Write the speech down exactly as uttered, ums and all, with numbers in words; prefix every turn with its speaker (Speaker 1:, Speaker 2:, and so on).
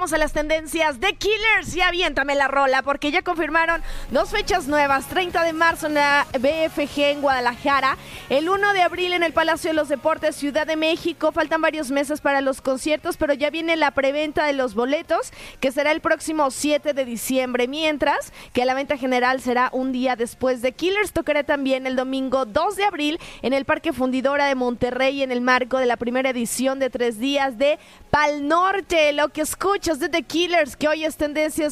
Speaker 1: vamos a las tendencias de Killers y aviéntame la rola porque ya confirmaron dos fechas nuevas, treinta de marzo en la B F G en Guadalajara, el uno de abril en el Palacio de los Deportes Ciudad de México. Faltan varios meses para los conciertos, pero ya viene la preventa de los boletos que será el próximo siete de diciembre, mientras que la venta general será un día después de Killers. Tocará también el domingo dos de abril en el Parque Fundidora de Monterrey en el marco de la primera edición de tres días de Pal Norte. Lo que escuchas de The Killers, que hoy es tendencias